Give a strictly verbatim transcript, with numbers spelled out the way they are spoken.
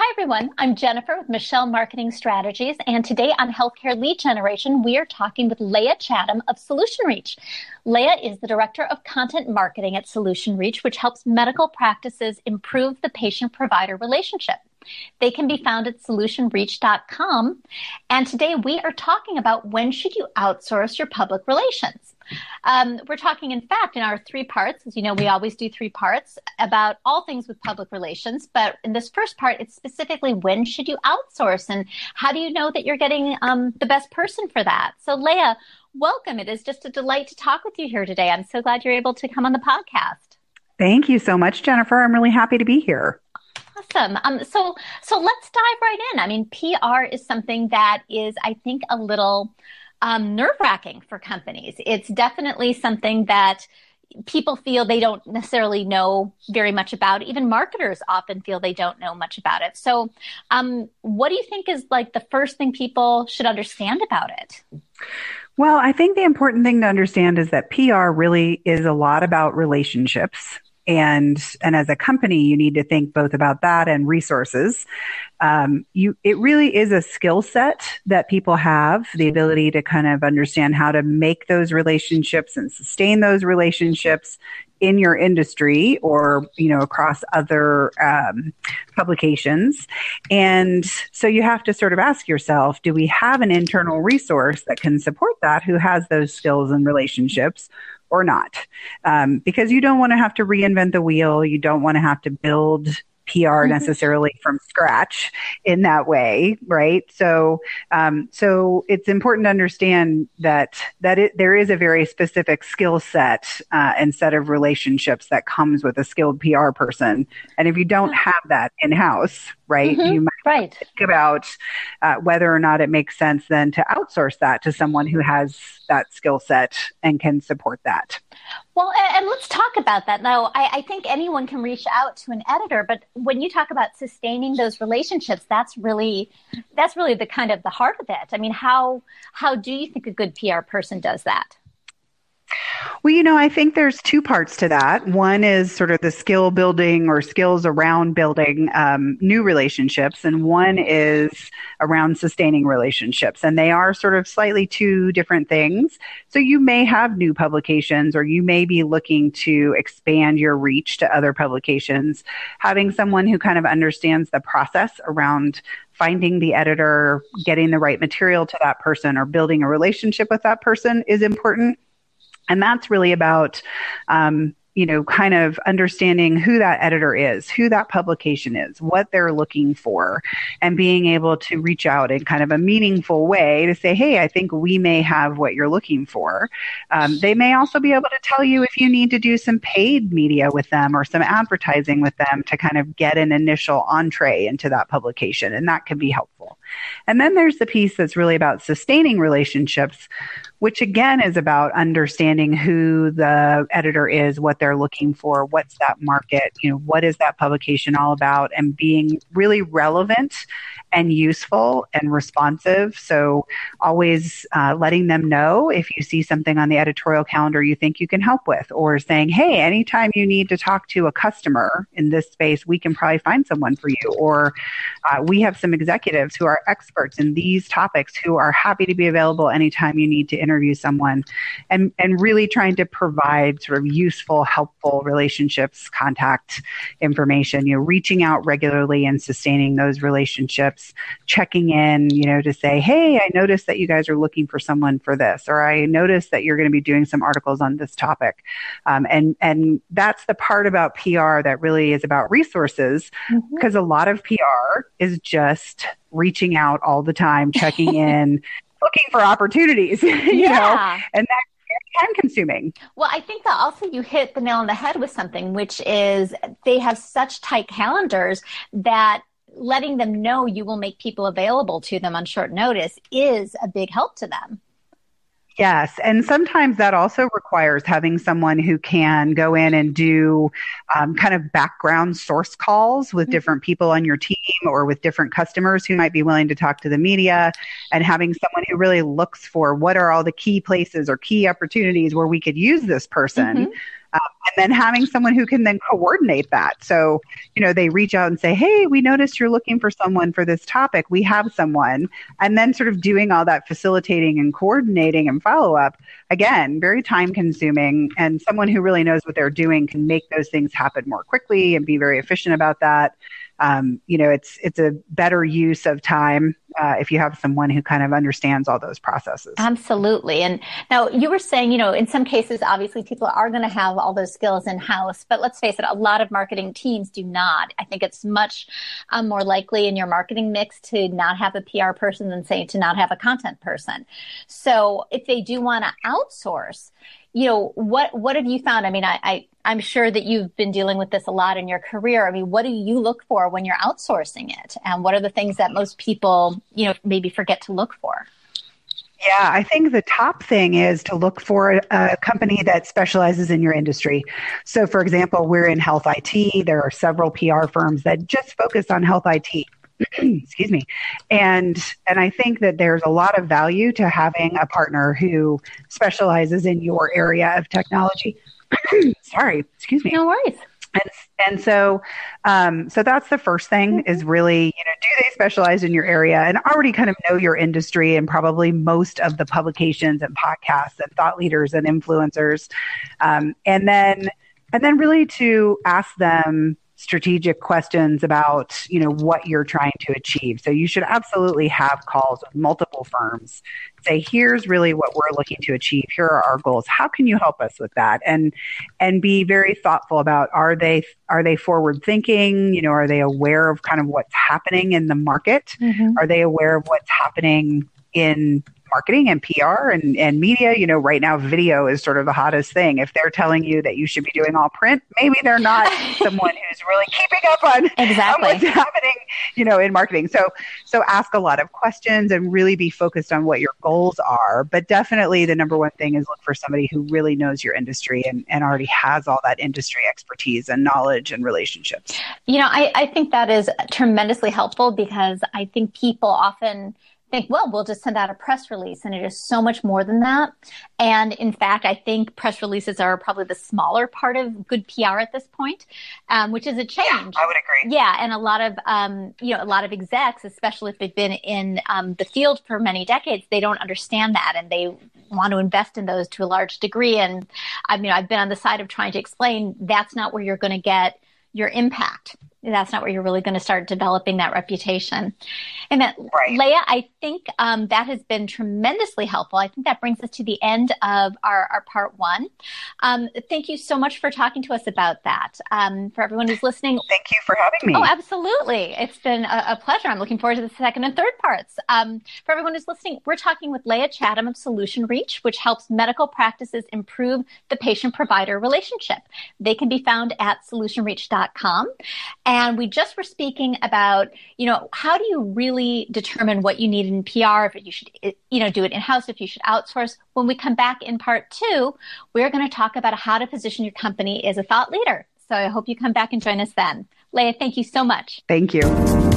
Hi, everyone. I'm Jennifer with Michelle Marketing Strategies. And today on Healthcare Lead Generation, we are talking with Leah Chatham of Solution Reach. Leah is the Director of Content Marketing at Solution Reach, which helps medical practices improve the patient-provider relationship. They can be found at solution reach dot com. And today we are talking about when should you outsource your public relations. Um, we're talking, in fact, in our three parts, as you know, we always do three parts about all things with public relations. But in this first part, it's specifically when should you outsource and how do you know that you're getting um, the best person for that? So Leah, welcome. It is just a delight to talk with you here today. I'm so glad you're able to come on the podcast. Thank you so much, Jennifer. I'm really happy to be here. Awesome. Um, so, so let's dive right in. I mean, P R is something that is, I think, a little um, nerve-wracking for companies. It's definitely something that people feel they don't necessarily know very much about. Even marketers often feel they don't know much about it. So, um, what do you think is like the first thing people should understand about it? Well, I think the important thing to understand is that P R really is a lot about relationships. And, and as a company, you need to think both about that and resources. Um, you, it really is a skill set that people have, the ability to kind of understand how to make those relationships and sustain those relationships in your industry or, you know, across other um, publications. And so you have to sort of ask yourself, do we have an internal resource that can support that, who has those skills and relationships? Or not, um, because you don't want to have to reinvent the wheel. You don't want to have to build P R necessarily from scratch in that way, right? So, um, so it's important to understand that that it, there is a very specific skill set uh, and set of relationships that comes with a skilled P R person. And if you don't have that in house, right, Mm-hmm. you might right. think about uh, whether or not it makes sense then to outsource that to someone who has that skill set and can support that. Well, and let's talk about that. Now, I, I think anyone can reach out to an editor, but when you talk about sustaining those relationships, that's really that's really the kind of the heart of it. I mean, how how do you think a good P R person does that? Well, you know, I think there's two parts to that. One is sort of the skill building or skills around building um, new relationships, and one is around sustaining relationships. And they are sort of slightly two different things. So you may have new publications, or you may be looking to expand your reach to other publications. Having someone who kind of understands the process around finding the editor, getting the right material to that person, or building a relationship with that person is important. And that's really about, um, you know, kind of understanding who that editor is, who that publication is, what they're looking for, and being able to reach out in kind of a meaningful way to say, hey, I think we may have what you're looking for. Um, they may also be able to tell you if you need to do some paid media with them or some advertising with them to kind of get an initial entree into that publication. And that can be helpful. And then there's the piece that's really about sustaining relationships, which again is about understanding who the editor is, what they're looking for, what's that market, you know, what is that publication all about, and being really relevant and useful and responsive. So always uh, letting them know if you see something on the editorial calendar you think you can help with, or saying, hey, anytime you need to talk to a customer in this space, we can probably find someone for you. Or uh, we have some executives who are experts in these topics who are happy to be available anytime you need to interview someone, and, and really trying to provide sort of useful, helpful relationships, contact information, you know, reaching out regularly and sustaining those relationships, checking in, you know, to say, hey, I noticed that you guys are looking for someone for this, or I noticed that you're going to be doing some articles on this topic. Um, and, and that's the part about P R that really is about resources, because mm-hmm. a lot of P R is just reaching out all the time, checking in, looking for opportunities, you yeah. know, and that's time consuming. Well, I think that also you hit the nail on the head with something, which is they have such tight calendars that letting them know you will make people available to them on short notice is a big help to them. Yes. And sometimes that also requires having someone who can go in and do um, kind of background source calls with different people on your team or with different customers who might be willing to talk to the media, and having someone who really looks for what are all the key places or key opportunities where we could use this person. Mm-hmm. Uh, then having someone who can then coordinate that. So, you know, they reach out and say, hey, we noticed you're looking for someone for this topic. We have someone. And then sort of doing all that facilitating and coordinating and follow up. Again, very time consuming, and someone who really knows what they're doing can make those things happen more quickly and be very efficient about that. Um, you know, it's it's a better use of time uh, if you have someone who kind of understands all those processes. Absolutely. And now you were saying, you know, in some cases, obviously people are going to have all those skills in-house, but let's face it, a lot of marketing teams do not. I think it's much um, more likely in your marketing mix to not have a P R person than, say, to not have a content person. So if they do want to outsource, you know, what, what have you found? I mean, I, I, I'm sure that you've been dealing with this a lot in your career. I mean, what do you look for when you're outsourcing it? And what are the things that most people, you know, maybe forget to look for? Yeah, I think the top thing is to look for a company that specializes in your industry. So, for example, we're in health I T. There are several P R firms that just focus on health I T. Excuse me. And and I think that there's a lot of value to having a partner who specializes in your area of technology. Sorry, excuse me. No worries. And, and so, um, so that's the first thing is really, you know, do they specialize in your area and already kind of know your industry and probably most of the publications and podcasts and thought leaders and influencers. Um, and then, and then really to ask them strategic questions about, you know, what you're trying to achieve. So you should absolutely have calls with multiple firms. Say, here's really what we're looking to achieve. Here are our goals. How can you help us with that? And and be very thoughtful about, are they are they forward thinking? You know, are they aware of kind of what's happening in the market? Mm-hmm. Are they aware of what's happening in marketing and P R and, and media? You know, right now video is sort of the hottest thing. If they're telling you that you should be doing all print, maybe they're not someone who's really keeping up on, exactly. on what's happening, you know, in marketing. So, so ask a lot of questions and really be focused on what your goals are. But definitely the number one thing is look for somebody who really knows your industry and, and already has all that industry expertise and knowledge and relationships. You know, I, I think that is tremendously helpful because I think people often think, well, we'll just send out a press release, and it is so much more than that. And in fact, I think press releases are probably the smaller part of good P R at this point, um, which is a change. Yeah, I would agree. Yeah, and a lot of um, you know, a lot of execs, especially if they've been in um, the field for many decades, they don't understand that, and they want to invest in those to a large degree. And I mean, I've been on the side of trying to explain that's not where you're going to get your impact. That's not where you're really going to start developing that reputation. And that, right. Leah, I think um, that has been tremendously helpful. I think that brings us to the end of our, our part one. Um, thank you so much for talking to us about that. Um, for everyone who's listening. Thank you for having me. Oh, absolutely. It's been a, a pleasure. I'm looking forward to the second and third parts. Um, for everyone who's listening, we're talking with Leah Chatham of Solution Reach, which helps medical practices improve the patient-provider relationship. They can be found at solution reach dot com. And we just were speaking about, you know, how do you really determine what you need in P R, if you should, you know, do it in-house, if you should outsource. When we come back in part two, we're going to talk about how to position your company as a thought leader. So I hope you come back and join us then. Leah, thank you so much. Thank you.